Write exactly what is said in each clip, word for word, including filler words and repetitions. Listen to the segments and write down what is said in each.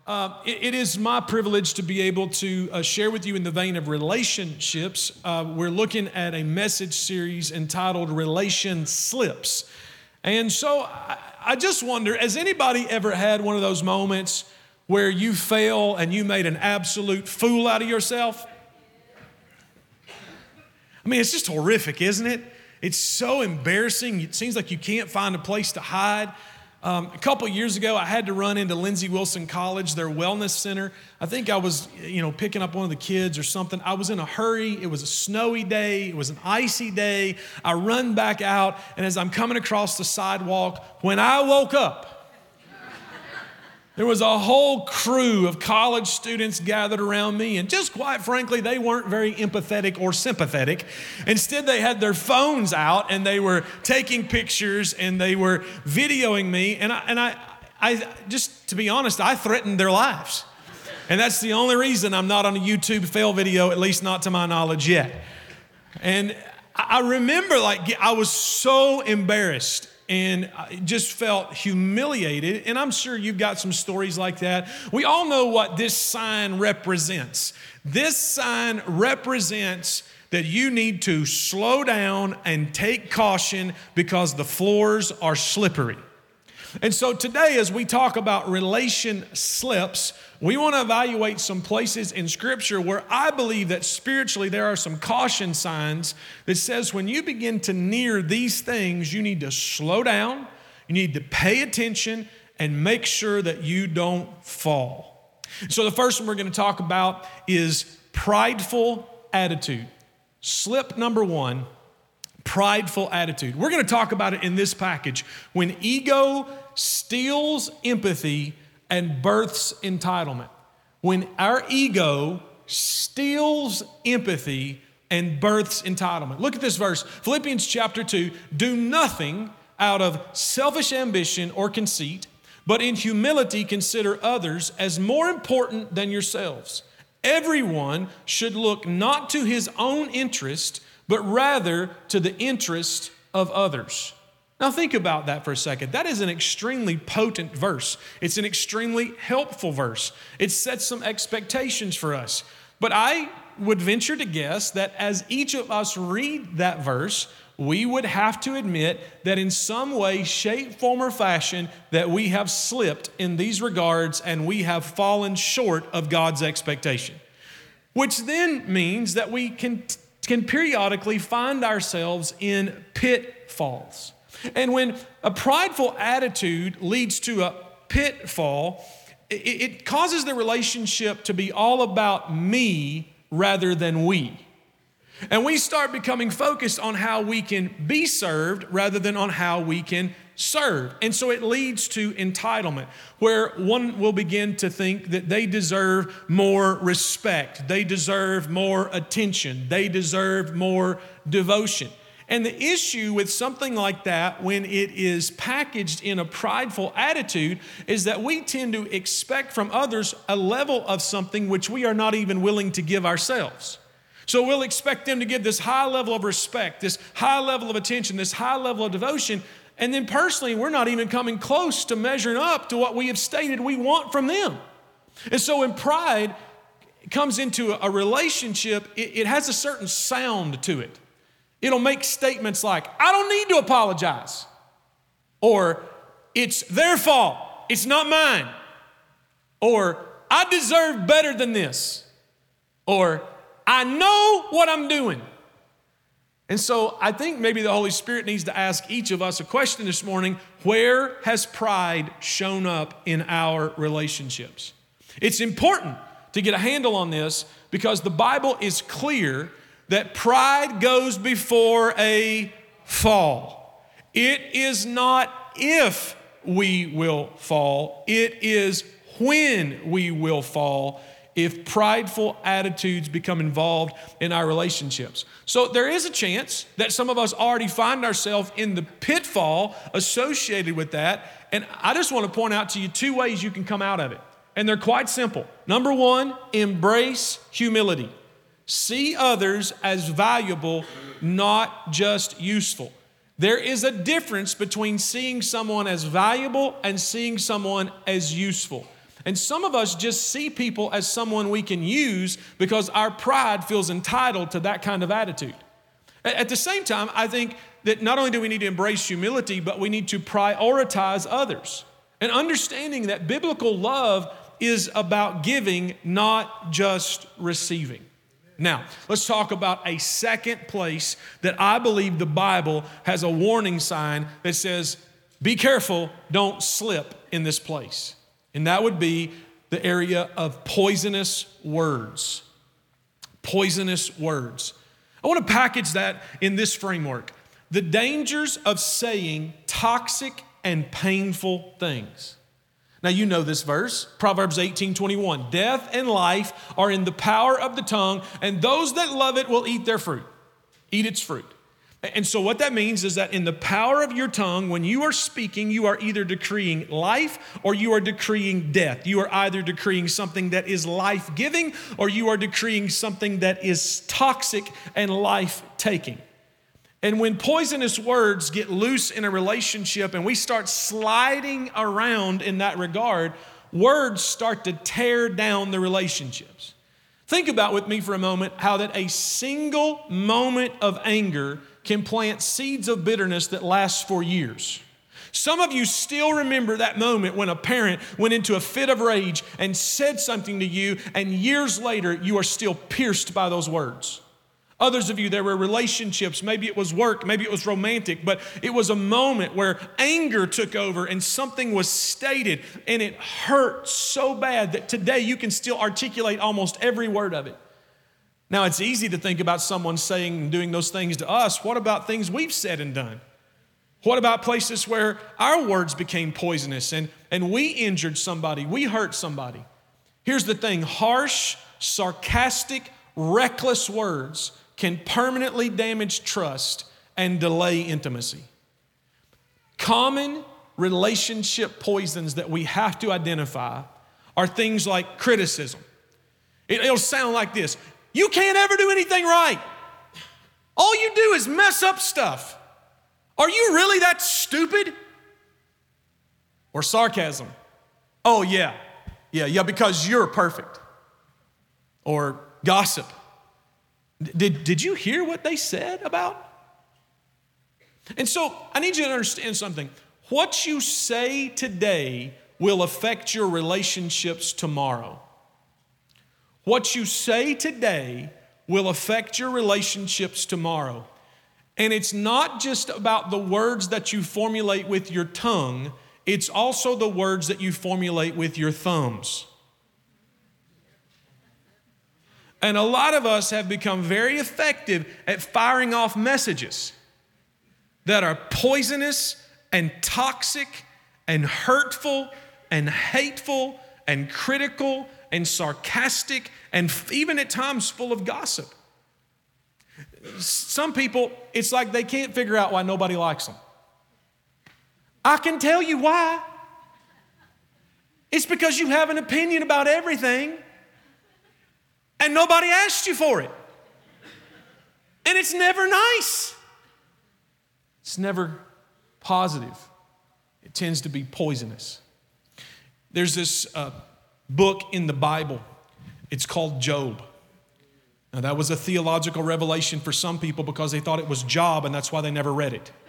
Uh, it, it is my privilege to be able to uh, share with you in the vein of relationships. Uh, we're looking at a message series entitled Relation Slips. And so I, I just wonder, has anybody ever had one of those moments where you fail and you made an absolute fool out of yourself? I mean, it's just horrific, isn't it? It's so embarrassing. It seems like you can't find a place to hide. Um, a couple years ago, I had to run into Lindsey Wilson College, their wellness center. I think I was, you know, picking up one of the kids or something. I was in a hurry. It was a snowy day. It was an icy day. I run back out, and as I'm coming across the sidewalk, when I woke up, there was a whole crew of college students gathered around me, and just quite frankly, they weren't very empathetic or sympathetic. Instead, they had their phones out, and they were taking pictures, and they were videoing me, and I, and I, I just, to be honest, I threatened their lives. And that's the only reason I'm not on a YouTube fail video, at least not to my knowledge yet. And I remember, like, I was so embarrassed and I just felt humiliated. And I'm sure you've got some stories like that. We all know what this sign represents. This sign represents that you need to slow down and take caution because the floors are slippery. And so today, as we talk about relation slips, we want to evaluate some places in Scripture where I believe that spiritually there are some caution signs that says when you begin to near these things, you need to slow down, you need to pay attention, and make sure that you don't fall. So the first one we're going to talk about is prideful attitude. Slip number one. Prideful attitude. We're going to talk about it in this package. When ego steals empathy and births entitlement. When our ego steals empathy and births entitlement. Look at this verse, Philippians chapter two. Do nothing out of selfish ambition or conceit, but in humility consider others as more important than yourselves. Everyone should look not to his own interest, but rather to the interest of others. Now think about that for a second. That is an extremely potent verse. It's an extremely helpful verse. It sets some expectations for us. But I would venture to guess that as each of us read that verse, we would have to admit that in some way, shape, form, or fashion, that we have slipped in these regards and we have fallen short of God's expectation. Which then means that we can can periodically find ourselves in pitfalls. And when a prideful attitude leads to a pitfall, it, it causes the relationship to be all about me rather than we. And we start becoming focused on how we can be served rather than on how we can serve. And so it leads to entitlement, where one will begin to think that they deserve more respect, they deserve more attention, they deserve more devotion. And the issue with something like that, when it is packaged in a prideful attitude, is that we tend to expect from others a level of something which we are not even willing to give ourselves. So we'll expect them to give this high level of respect, this high level of attention, this high level of devotion, and then personally, we're not even coming close to measuring up to what we have stated we want from them. And so when pride comes into a relationship, it, it has a certain sound to it. It'll make statements like, I don't need to apologize. Or, it's their fault, it's not mine. Or, I deserve better than this. Or, I know what I'm doing. And so I think maybe the Holy Spirit needs to ask each of us a question this morning. Where has pride shown up in our relationships? It's important to get a handle on this because the Bible is clear that pride goes before a fall. It is not if we will fall. It is when we will fall if prideful attitudes become involved in our relationships. So there is a chance that some of us already find ourselves in the pitfall associated with that. And I just want to point out to you two ways you can come out of it. And they're quite simple. Number one, embrace humility. See others as valuable, not just useful. There is a difference between seeing someone as valuable and seeing someone as useful. And some of us just see people as someone we can use because our pride feels entitled to that kind of attitude. At the same time, I think that not only do we need to embrace humility, but we need to prioritize others. And understanding that biblical love is about giving, not just receiving. Now, let's talk about a second place that I believe the Bible has a warning sign that says, be careful, don't slip in this place. And that would be the area of poisonous words. Poisonous words. I want to package that in this framework. The dangers of saying toxic and painful things. Now you know this verse, Proverbs eighteen twenty-one. Death and life are in the power of the tongue, and those that love it will eat their fruit. Eat its fruit. And so what that means is that in the power of your tongue, when you are speaking, you are either decreeing life or you are decreeing death. You are either decreeing something that is life-giving or you are decreeing something that is toxic and life-taking. And when poisonous words get loose in a relationship and we start sliding around in that regard, words start to tear down the relationships. Think about with me for a moment how that a single moment of anger can plant seeds of bitterness that last for years. Some of you still remember that moment when a parent went into a fit of rage and said something to you, and years later you are still pierced by those words. Others of you, there were relationships, maybe it was work, maybe it was romantic, but it was a moment where anger took over and something was stated and it hurt so bad that today you can still articulate almost every word of it. Now, it's easy to think about someone saying and doing those things to us. What about things we've said and done? What about places where our words became poisonous and, and we injured somebody, we hurt somebody? Here's the thing, harsh, sarcastic, reckless words can permanently damage trust and delay intimacy. Common relationship poisons that we have to identify are things like criticism. It, it'll sound like this. You can't ever do anything right. All you do is mess up stuff. Are you really that stupid? Or sarcasm. Oh yeah, yeah, yeah, because you're perfect. Or gossip. Did, did you hear what they said about? And so I need you to understand something. What you say today will affect your relationships tomorrow. What you say today will affect your relationships tomorrow. And it's not just about the words that you formulate with your tongue, it's also the words that you formulate with your thumbs. And a lot of us have become very effective at firing off messages that are poisonous and toxic and hurtful and hateful and critical and sarcastic and even at times full of gossip. Some people, it's like they can't figure out why nobody likes them. I can tell you why. It's because you have an opinion about everything and nobody asked you for it. And it's never nice. It's never positive. It tends to be poisonous. There's this uh, book in the Bible. It's called Job. Now, that was a theological revelation for some people because they thought it was Job, and that's why they never read it.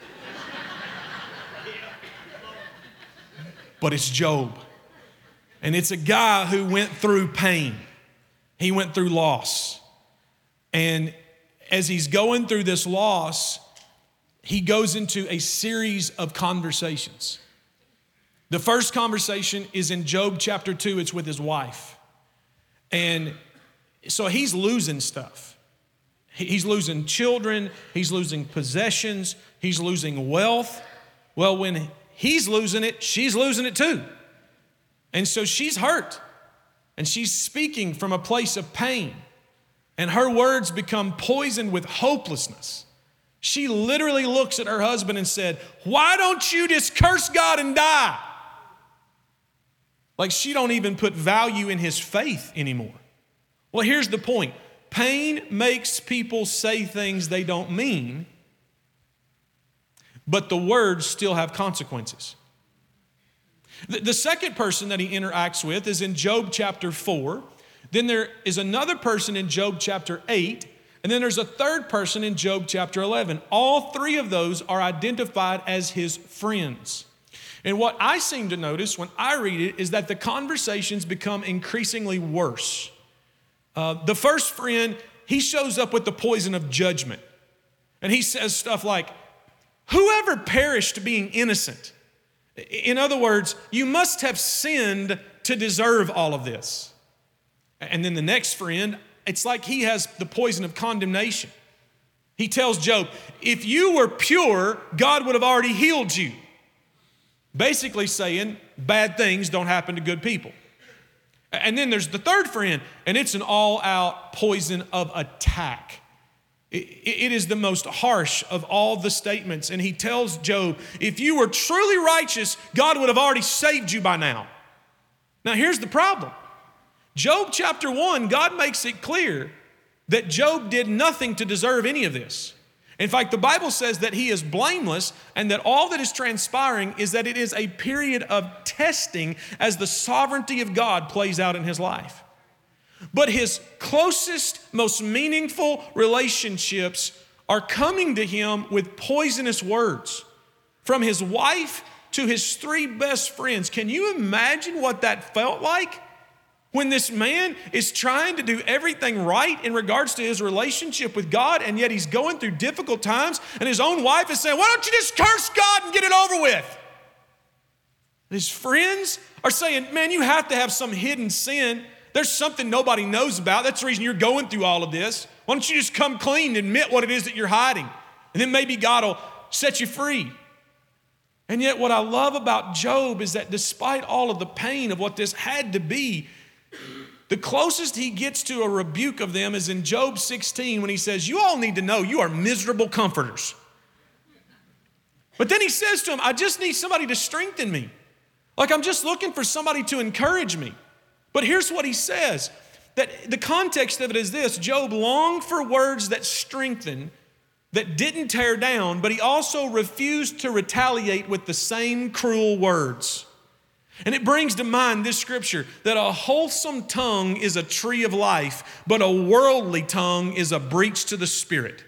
But it's Job. And it's a guy who went through pain. He went through loss. And as he's going through this loss, he goes into a series of conversations. The first conversation is in Job chapter two. It's with his wife. And so he's losing stuff. He's losing children. He's losing possessions. He's losing wealth. Well, when he's losing it, she's losing it too. And so she's hurt. And she's speaking from a place of pain. And her words become poisoned with hopelessness. She literally looks at her husband and said, "Why don't you just curse God and die?" Like she don't even put value in his faith anymore. Well, here's the point. Pain makes people say things they don't mean, but the words still have consequences. The, the second person that he interacts with is in Job chapter four. Then there is another person in Job chapter eight. And then there's a third person in Job chapter eleven. All three of those are identified as his friends. And what I seem to notice when I read it is that the conversations become increasingly worse. Uh, the first friend, he shows up with the poison of judgment. And he says stuff like, whoever perished being innocent. In other words, you must have sinned to deserve all of this. And then the next friend, it's like he has the poison of condemnation. He tells Job, if you were pure, God would have already healed you. Basically saying bad things don't happen to good people. And then there's the third friend, and it's an all-out poison of attack. It is the most harsh of all the statements. And he tells Job, if you were truly righteous, God would have already saved you by now. Now here's the problem. Job chapter one, God makes it clear that Job did nothing to deserve any of this. In fact, the Bible says that he is blameless and that all that is transpiring is that it is a period of testing as the sovereignty of God plays out in his life. But his closest, most meaningful relationships are coming to him with poisonous words. From his wife to his three best friends. Can you imagine what that felt like? When this man is trying to do everything right in regards to his relationship with God, and yet he's going through difficult times, and his own wife is saying, why don't you just curse God and get it over with? His friends are saying, man, you have to have some hidden sin. There's something nobody knows about. That's the reason you're going through all of this. Why don't you just come clean and admit what it is that you're hiding? And then maybe God will set you free. And yet what I love about Job is that despite all of the pain of what this had to be, the closest he gets to a rebuke of them is in Job sixteen when he says, you all need to know you are miserable comforters. But then he says to them, I just need somebody to strengthen me. Like I'm just looking for somebody to encourage me. But here's what he says, that the context of it is this: Job longed for words that strengthen, that didn't tear down, but he also refused to retaliate with the same cruel words. And it brings to mind this scripture that a wholesome tongue is a tree of life, but a worldly tongue is a breach to the spirit.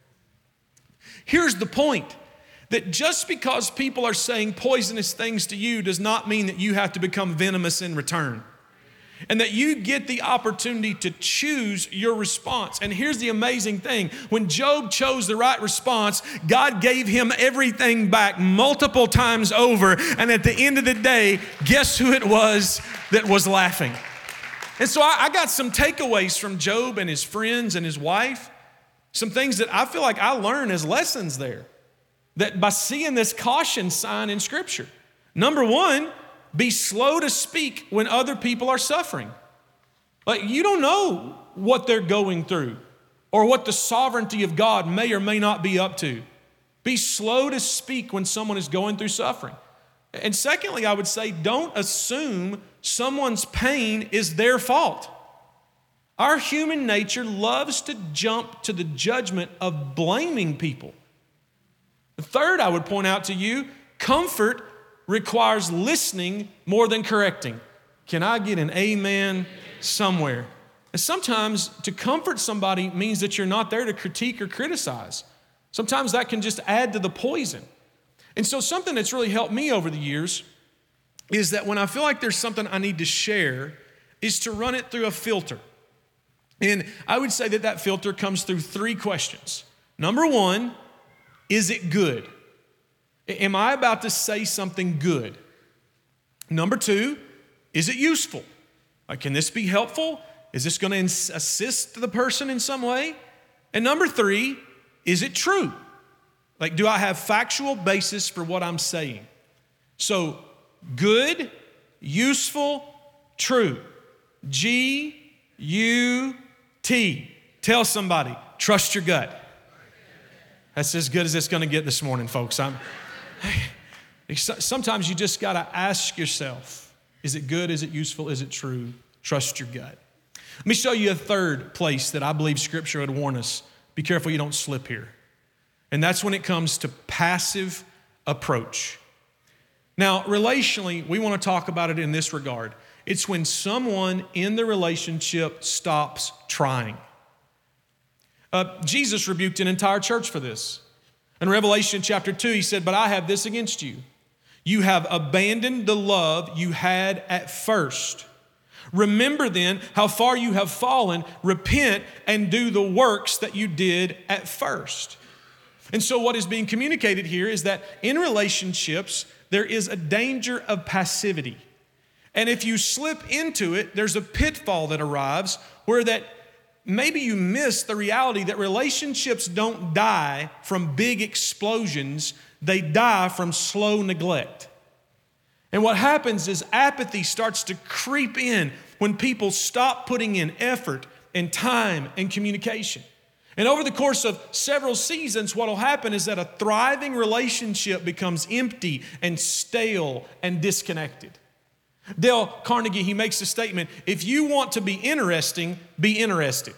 Here's the point, that just because people are saying poisonous things to you does not mean that you have to become venomous in return. And that you get the opportunity to choose your response. And here's the amazing thing. When Job chose the right response, God gave him everything back multiple times over. And at the end of the day, guess who it was that was laughing? And so I, I got some takeaways from Job and his friends and his wife. Some things that I feel like I learned as lessons there. That by seeing this caution sign in Scripture. Number one, be slow to speak when other people are suffering. Like you don't know what they're going through or what the sovereignty of God may or may not be up to. Be slow to speak when someone is going through suffering. And secondly, I would say don't assume someone's pain is their fault. Our human nature loves to jump to the judgment of blaming people. The third, I would point out to you, comfort requires listening more than correcting. Can I get an amen somewhere? And sometimes to comfort somebody means that you're not there to critique or criticize. Sometimes that can just add to the poison. And so something that's really helped me over the years is that when I feel like there's something I need to share is to run it through a filter. And I would say that that filter comes through three questions. Number one, is it good? Am I about to say something good? Number two, is it useful? Like, can this be helpful? Is this going to assist the person in some way? And number three, is it true? Like, do I have factual basis for what I'm saying? So, good, useful, true. G U T. Tell somebody, trust your gut. That's as good as it's going to get this morning, folks. I'm, sometimes you just got to ask yourself, is it good? Is it useful? Is it true? Trust your gut. Let me show you a third place that I believe Scripture would warn us. Be careful you don't slip here. And that's when it comes to passive approach. Now, relationally, we want to talk about it in this regard. It's when someone in the relationship stops trying. Uh, Jesus rebuked an entire church for this. In Revelation chapter two, he said, "But I have this against you. You have abandoned the love you had at first. Remember then how far you have fallen. Repent and do the works that you did at first." And so what is being communicated here is that in relationships, there is a danger of passivity. And if you slip into it, there's a pitfall that arrives where that maybe you miss the reality that relationships don't die from big explosions, they die from slow neglect. And what happens is apathy starts to creep in when people stop putting in effort and time and communication. And over the course of several seasons, what will happen is that a thriving relationship becomes empty and stale and disconnected. Dale Carnegie, he makes a statement, if you want to be interesting, be interested.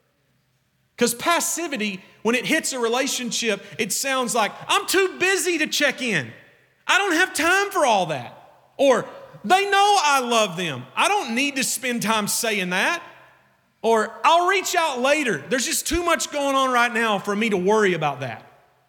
Because passivity, when it hits a relationship, it sounds like, I'm too busy to check in. I don't have time for all that. Or, they know I love them. I don't need to spend time saying that. Or, I'll reach out later. There's just too much going on right now for me to worry about that.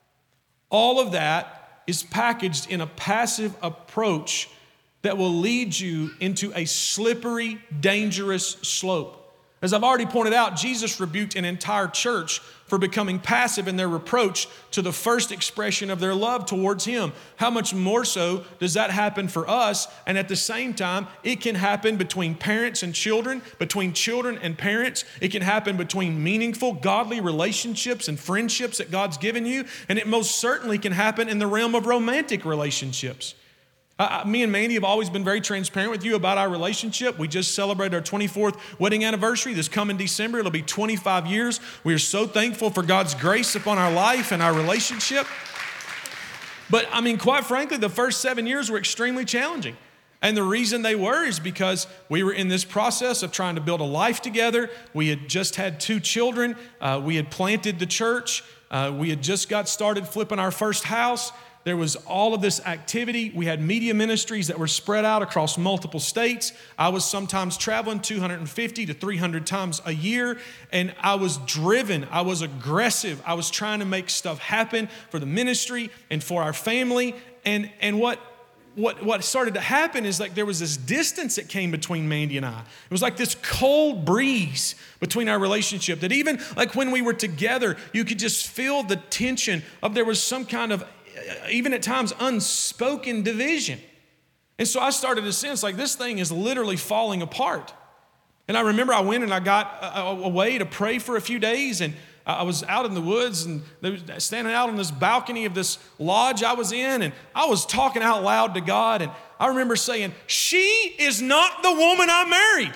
All of that is packaged in a passive approach that will lead you into a slippery, dangerous slope. As I've already pointed out, Jesus rebuked an entire church for becoming passive in their reproach to the first expression of their love towards Him. How much more so does that happen for us? And at the same time, it can happen between parents and children, between children and parents. It can happen between meaningful, godly relationships and friendships that God's given you. And it most certainly can happen in the realm of romantic relationships. Uh, me and Mandy have always been very transparent with you about our relationship. We just celebrated our twenty-fourth wedding anniversary this coming December. It'll be twenty-five years. We are so thankful for God's grace upon our life and our relationship. But I mean, quite frankly, the first seven years were extremely challenging. And the reason they were is because we were in this process of trying to build a life together. We had just had two children. Uh, we had planted the church. Uh, we had just got started flipping our first house. There was all of this activity. We had media ministries that were spread out across multiple states. I was sometimes traveling two hundred fifty to three hundred times a year, and I was driven. I was aggressive. I was trying to make stuff happen for the ministry and for our family. And, and what, what, what started to happen is like there was this distance that came between Mandy and I. It was like this cold breeze between our relationship that even like when we were together, you could just feel the tension of there was some kind of even at times unspoken division. And so I started to sense like this thing is literally falling apart. And I remember I went and I got away to pray for a few days, and I was out in the woods and standing out on this balcony of this lodge I was in, and I was talking out loud to God, and I remember saying, "She is not the woman I married."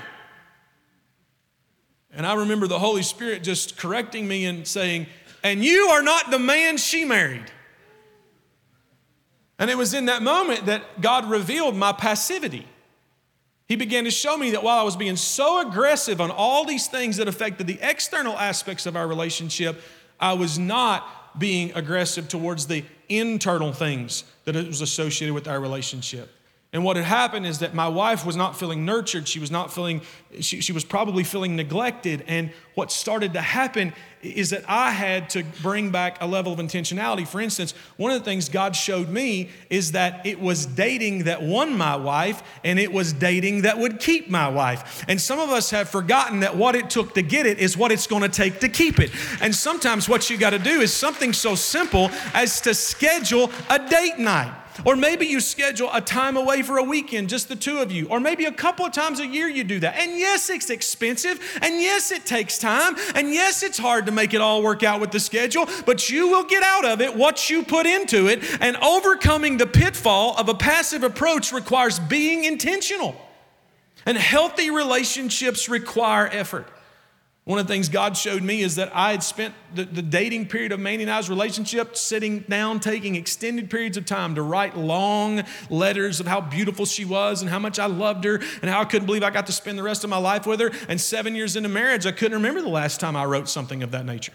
And I remember the Holy Spirit just correcting me and saying, "And you are not the man she married." And it was in that moment that God revealed my passivity. He began to show me that while I was being so aggressive on all these things that affected the external aspects of our relationship, I was not being aggressive towards the internal things that it was associated with our relationship. And what had happened is that my wife was not feeling nurtured. She was not feeling, she, she was probably feeling neglected. And what started to happen is that I had to bring back a level of intentionality. For instance, one of the things God showed me is that it was dating that won my wife, and it was dating that would keep my wife. And some of us have forgotten that what it took to get it is what it's going to take to keep it. And sometimes what you got to do is something so simple as to schedule a date night. Or maybe you schedule a time away for a weekend, just the two of you. Or maybe a couple of times a year you do that. And yes, it's expensive. And yes, it takes time. And yes, it's hard to make it all work out with the schedule. But you will get out of it what you put into it. And overcoming the pitfall of a passive approach requires being intentional. And healthy relationships require effort. One of the things God showed me is that I had spent the, the dating period of Mandy and I's relationship sitting down, taking extended periods of time to write long letters of how beautiful she was and how much I loved her and how I couldn't believe I got to spend the rest of my life with her. And seven years into marriage, I couldn't remember the last time I wrote something of that nature.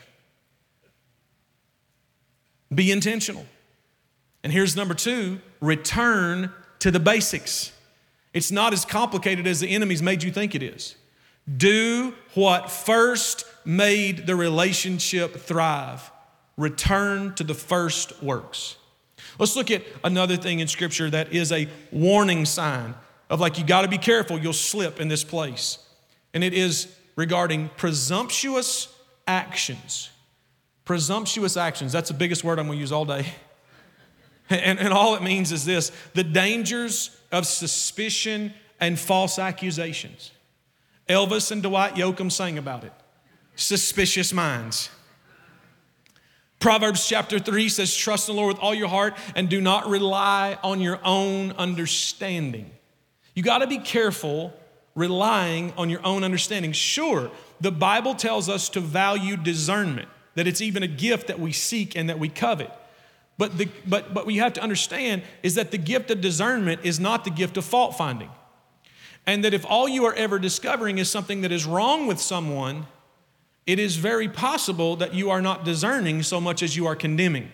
Be intentional. And here's number two, return to the basics. It's not as complicated as the enemy's made you think it is. Do what first made the relationship thrive. Return to the first works. Let's look at another thing in Scripture that is a warning sign of like, you got to be careful, you'll slip in this place. And it is regarding presumptuous actions. Presumptuous actions. That's the biggest word I'm going to use all day. And, and all it means is this: the dangers of suspicion and false accusations. Elvis and Dwight Yoakam sang about it. Suspicious minds. Proverbs chapter three says, trust in the Lord with all your heart and do not rely on your own understanding. You got to be careful relying on your own understanding. Sure, the Bible tells us to value discernment, that it's even a gift that we seek and that we covet. But, the, but, but what you have to understand is that the gift of discernment is not the gift of fault finding. And that if all you are ever discovering is something that is wrong with someone, it is very possible that you are not discerning so much as you are condemning.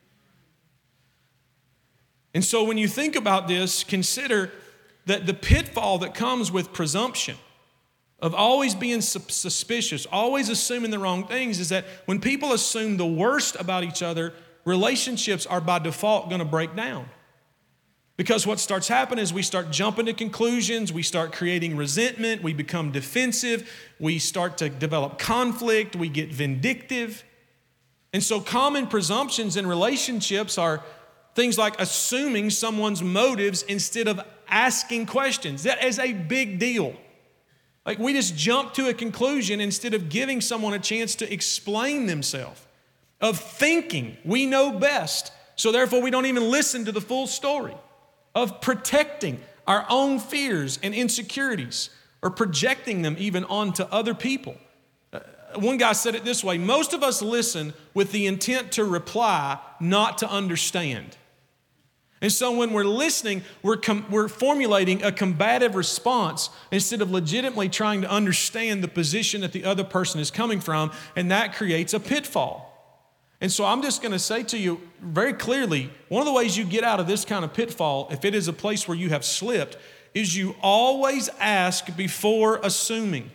And so when you think about this, consider that the pitfall that comes with presumption, of always being suspicious, always assuming the wrong things, is that when people assume the worst about each other, relationships are by default going to break down. Because what starts happening is we start jumping to conclusions, we start creating resentment, we become defensive, we start to develop conflict, we get vindictive. And so common presumptions in relationships are things like assuming someone's motives instead of asking questions. That is a big deal. Like, we just jump to a conclusion instead of giving someone a chance to explain themselves. Of thinking we know best, so therefore we don't even listen to the full story. Of protecting our own fears and insecurities, or projecting them even onto other people. Uh, one guy said it this way: most of us listen with the intent to reply, not to understand. And so when we're listening, we're, com- we're formulating a combative response instead of legitimately trying to understand the position that the other person is coming from, and that creates a pitfall. And so I'm just going to say to you very clearly, one of the ways you get out of this kind of pitfall, if it is a place where you have slipped, is you always ask before assuming.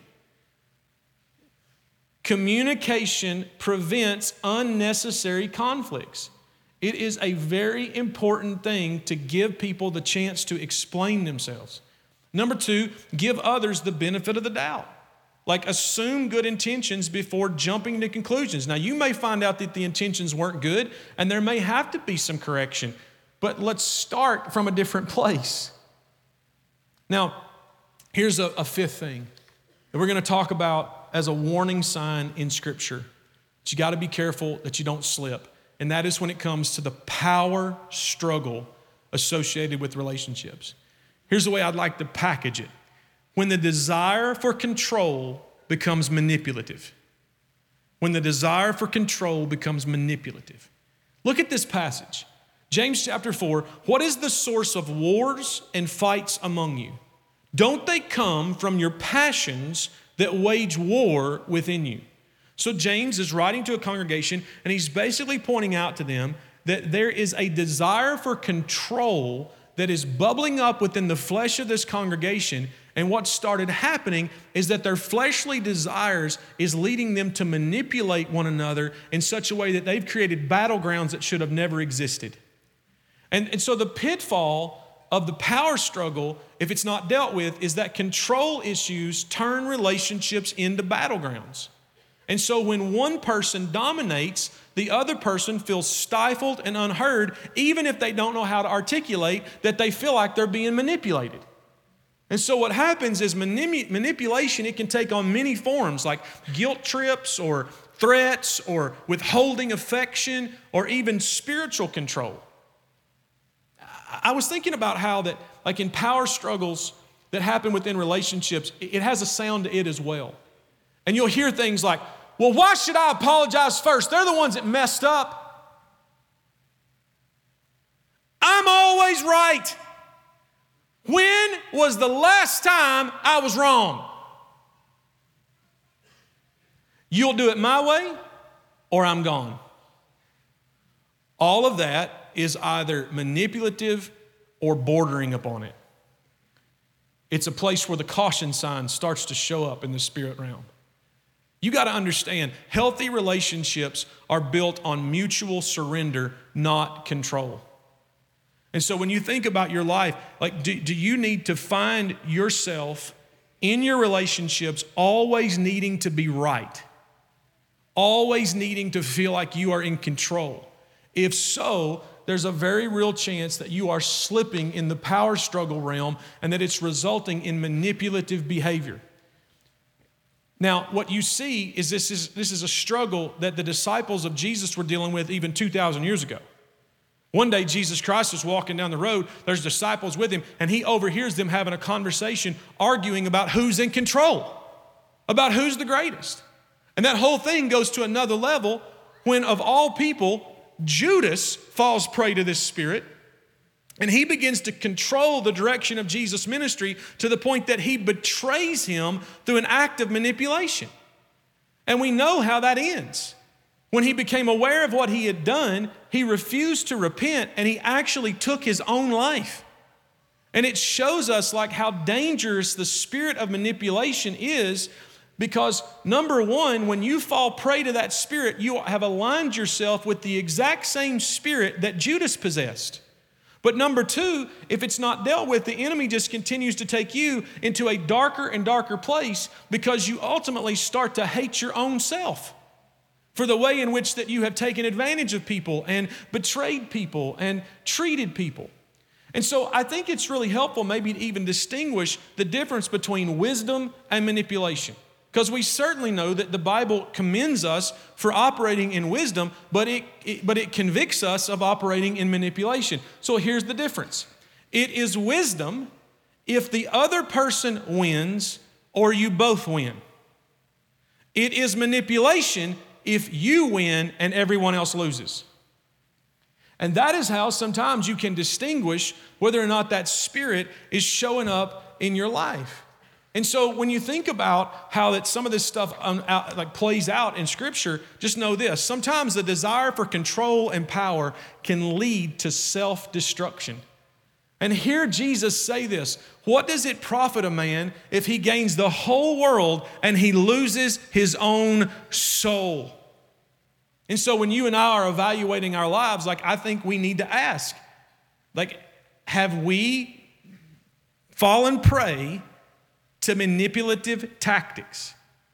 Communication prevents unnecessary conflicts. It is a very important thing to give people the chance to explain themselves. Number two, give others the benefit of the doubt. Like, assume good intentions before jumping to conclusions. Now, you may find out that the intentions weren't good, and there may have to be some correction, but let's start from a different place. Now, here's a, a fifth thing that we're going to talk about as a warning sign in Scripture. But you got to be careful that you don't slip, and that is when it comes to the power struggle associated with relationships. Here's the way I'd like to package it. When the desire for control becomes manipulative. When the desire for control becomes manipulative. Look at this passage. James chapter four, what is the source of wars and fights among you? Don't they come from your passions that wage war within you? So James is writing to a congregation, and he's basically pointing out to them that there is a desire for control that is bubbling up within the flesh of this congregation. And what started happening is that their fleshly desires is leading them to manipulate one another in such a way that they've created battlegrounds that should have never existed. And, and so the pitfall of the power struggle, if it's not dealt with, is that control issues turn relationships into battlegrounds. And so when one person dominates, the other person feels stifled and unheard, even if they don't know how to articulate that they feel like they're being manipulated. And so what happens is manip- manipulation, it can take on many forms, like guilt trips or threats or withholding affection or even spiritual control. I was thinking about how that, like in power struggles that happen within relationships, it has a sound to it as well. And you'll hear things like, well, why should I apologize first? They're the ones that messed up. I'm always right. When was the last time I was wrong? You'll do it my way or I'm gone. All of that is either manipulative or bordering upon it. It's a place where the caution sign starts to show up in the spirit realm. You got to understand, healthy relationships are built on mutual surrender, not control. And so when you think about your life, like, do, do you need to find yourself in your relationships always needing to be right? Always needing to feel like you are in control? If so, there's a very real chance that you are slipping in the power struggle realm and that it's resulting in manipulative behavior. Now, what you see is this is this is a struggle that the disciples of Jesus were dealing with even two thousand years ago. One day, Jesus Christ was walking down the road. There's disciples with him, and he overhears them having a conversation, arguing about who's in control, about who's the greatest. And that whole thing goes to another level when, of all people, Judas falls prey to this spirit, and he begins to control the direction of Jesus' ministry to the point that he betrays him through an act of manipulation. And we know how that ends. When he became aware of what he had done, he refused to repent, and he actually took his own life. And it shows us like how dangerous the spirit of manipulation is, because number one, when you fall prey to that spirit, you have aligned yourself with the exact same spirit that Judas possessed. But number two, if it's not dealt with, the enemy just continues to take you into a darker and darker place, because you ultimately start to hate your own self for the way in which that you have taken advantage of people and betrayed people and treated people. And so I think it's really helpful maybe to even distinguish the difference between wisdom and manipulation. Because we certainly know that the Bible commends us for operating in wisdom, but it, it, but it convicts us of operating in manipulation. So here's the difference. It is wisdom if the other person wins or you both win. It is manipulation if you win and everyone else loses. And that is how sometimes you can distinguish whether or not that spirit is showing up in your life. And so when you think about how that some of this stuff um, out, like plays out in Scripture, just know this. Sometimes the desire for control and power can lead to self-destruction. And hear Jesus say this: what does it profit a man if he gains the whole world and he loses his own soul? And so when you and I are evaluating our lives, like, I think we need to ask, like, have we fallen prey to manipulative tactics?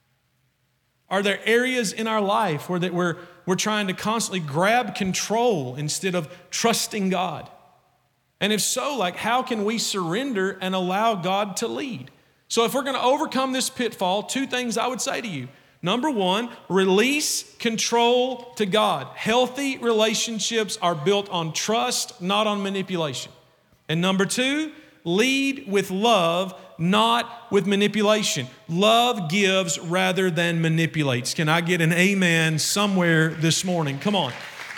Are there areas in our life where that we're, we're trying to constantly grab control instead of trusting God? And if so, like, how can we surrender and allow God to lead? So if we're going to overcome this pitfall, two things I would say to you. Number one, release control to God. Healthy relationships are built on trust, not on manipulation. And number two, lead with love, not with manipulation. Love gives rather than manipulates. Can I get an amen somewhere this morning? Come on.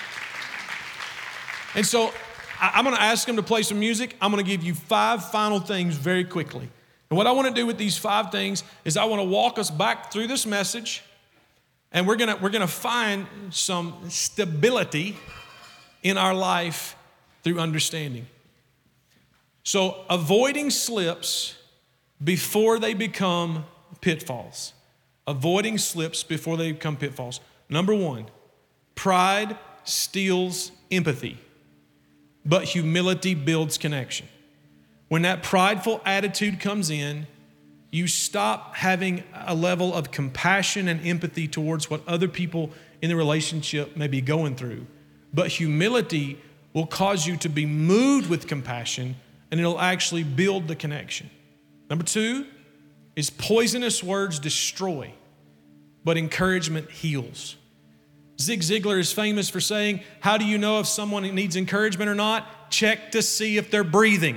And so I'm going to ask them to play some music. I'm going to give you five final things very quickly. And what I want to do with these five things is I want to walk us back through this message, and we're going to, we're going to find some stability in our life through understanding. So avoiding slips before they become pitfalls. Avoiding slips before they become pitfalls. Number one, pride steals empathy, but humility builds connection. When that prideful attitude comes in, you stop having a level of compassion and empathy towards what other people in the relationship may be going through. But humility will cause you to be moved with compassion, and it'll actually build the connection. Number two is poisonous words destroy, but encouragement heals. Zig Ziglar is famous for saying, how do you know if someone needs encouragement or not? Check to see if they're breathing.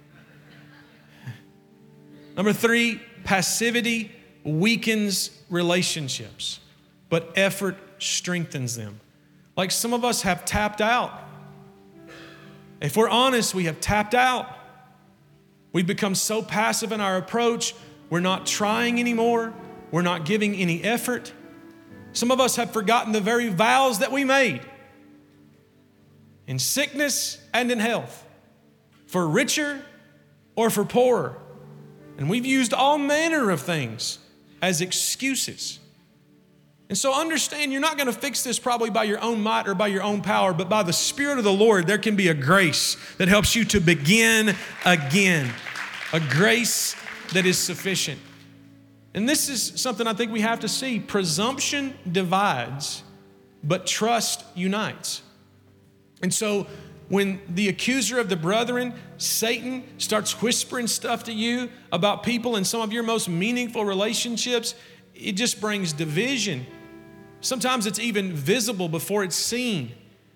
Number three, passivity weakens relationships, but effort strengthens them. Like, some of us have tapped out. If we're honest, we have tapped out. We've become so passive in our approach. We're not trying anymore. We're not giving any effort. Some of us have forgotten the very vows that we made in sickness and in health. for richer or for poorer. And we've used all manner of things as excuses. And so understand, you're not going to fix this probably by your own might or by your own power, but by the Spirit of the Lord, there can be a grace that helps you to begin again. A grace that is sufficient. And this is something I think we have to see. Presumption divides, but trust unites. And so when the accuser of the brethren, Satan, starts whispering stuff to you about people in some of your most meaningful relationships, it just brings division. Sometimes it's even visible before it's seen.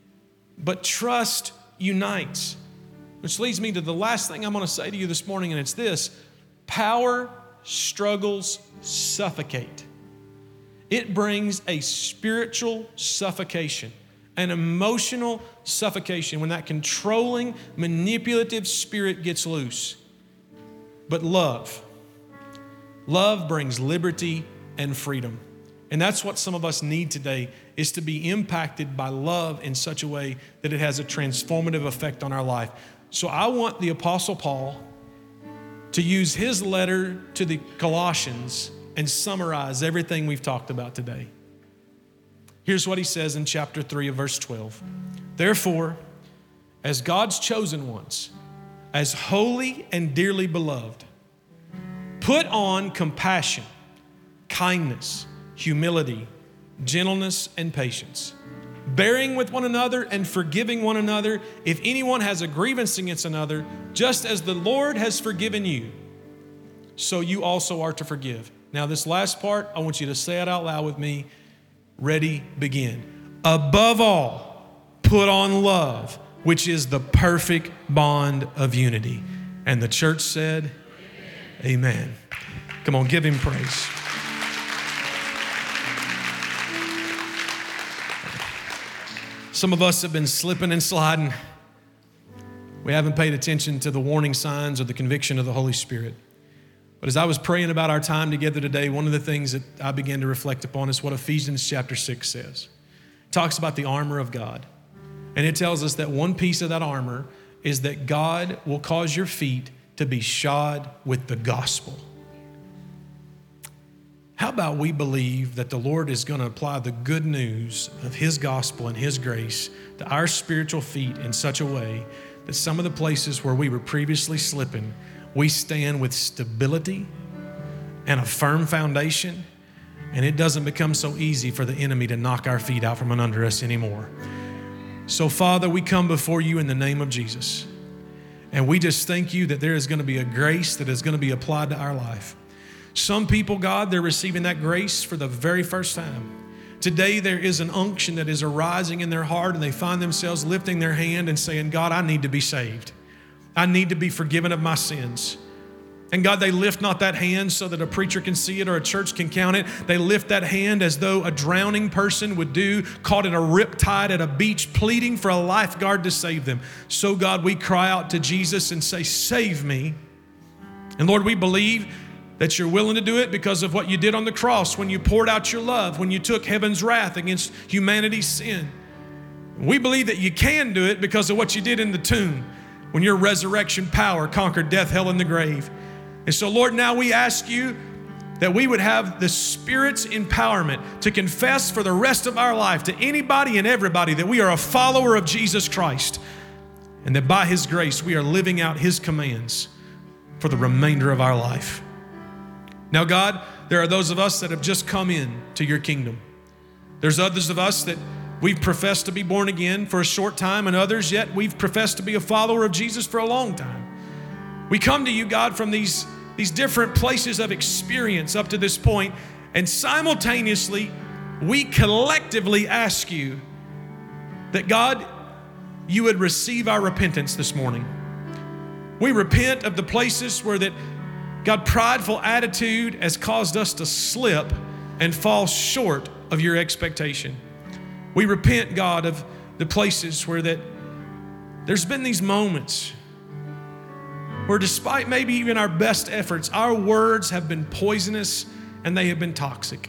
But trust unites. Which leads me to the last thing I'm going to say to you this morning, and it's this: power struggles suffocate. It brings a spiritual suffocation, an emotional suffocation when that controlling, manipulative spirit gets loose. But love, love brings liberty and freedom. And that's what some of us need today, is to be impacted by love in such a way that it has a transformative effect on our life. So I want the Apostle Paul to use his letter to the Colossians and summarize everything we've talked about today. Here's what he says in chapter three of verse twelve. Therefore, as God's chosen ones, as holy and dearly beloved, put on compassion, kindness, humility, gentleness, and patience, bearing with one another and forgiving one another if anyone has a grievance against another, just as the Lord has forgiven you, so you also are to forgive. Now this last part, I want you to say it out loud with me. Ready, begin. Above all, put on love, which is the perfect bond of unity. And the church said, amen. Amen. Come on, give him praise. Some of us have been slipping and sliding. We haven't paid attention to the warning signs or the conviction of the Holy Spirit. But as I was praying about our time together today, one of the things that I began to reflect upon is what Ephesians chapter six says. It talks about the armor of God. And it tells us that one piece of that armor is that God will cause your feet to be shod with the gospel. How about we believe that the Lord is going to apply the good news of His gospel and His grace to our spiritual feet in such a way that some of the places where we were previously slipping, we stand with stability and a firm foundation, and it doesn't become so easy for the enemy to knock our feet out from under us anymore. So, Father, we come before you in the name of Jesus, and we just thank you that there is going to be a grace that is going to be applied to our life. Some people, God, they're receiving that grace for the very first time. Today, there is an unction that is arising in their heart, and they find themselves lifting their hand and saying, God, I need to be saved. I need to be forgiven of my sins. And God, they lift not that hand so that a preacher can see it or a church can count it. They lift that hand as though a drowning person would do, caught in a riptide at a beach, pleading for a lifeguard to save them. So God, we cry out to Jesus and say, save me. And Lord, we believe that you're willing to do it because of what you did on the cross when you poured out your love, when you took heaven's wrath against humanity's sin. We believe that you can do it because of what you did in the tomb when your resurrection power conquered death, hell, and the grave. And so, Lord, now we ask you that we would have the Spirit's empowerment to confess for the rest of our life to anybody and everybody that we are a follower of Jesus Christ, and that by His grace we are living out His commands for the remainder of our life. Now, God, there are those of us that have just come in to your kingdom. There's others of us that we've professed to be born again for a short time, and others yet we've professed to be a follower of Jesus for a long time. We come to you, God, from these, these different places of experience up to this point, and simultaneously, we collectively ask you that, God, you would receive our repentance this morning. We repent of the places where that, God, prideful attitude has caused us to slip and fall short of your expectation. We repent, God, of the places where that there's been these moments where despite maybe even our best efforts, our words have been poisonous and they have been toxic.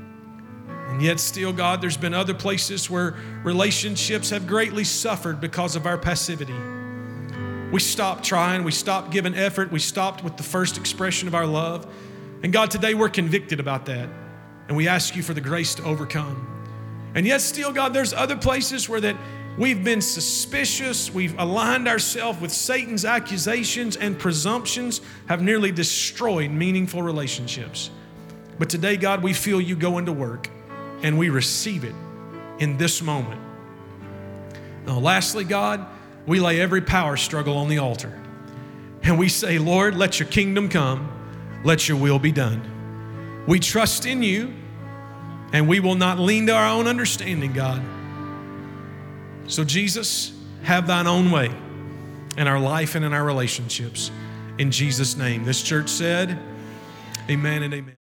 And yet still, God, there's been other places where relationships have greatly suffered because of our passivity. We stopped trying. We stopped giving effort. We stopped with the first expression of our love. And God, today we're convicted about that. And we ask you for the grace to overcome. And yet still, God, there's other places where that we've been suspicious. We've aligned ourselves with Satan's accusations and presumptions have nearly destroyed meaningful relationships. But today, God, we feel you going to work and we receive it in this moment. Now, lastly, God, we lay every power struggle on the altar. And we say, Lord, let your kingdom come. Let your will be done. We trust in you, and we will not lean to our own understanding, God. So Jesus, have thine own way in our life and in our relationships. In Jesus' name. This church said, amen and amen.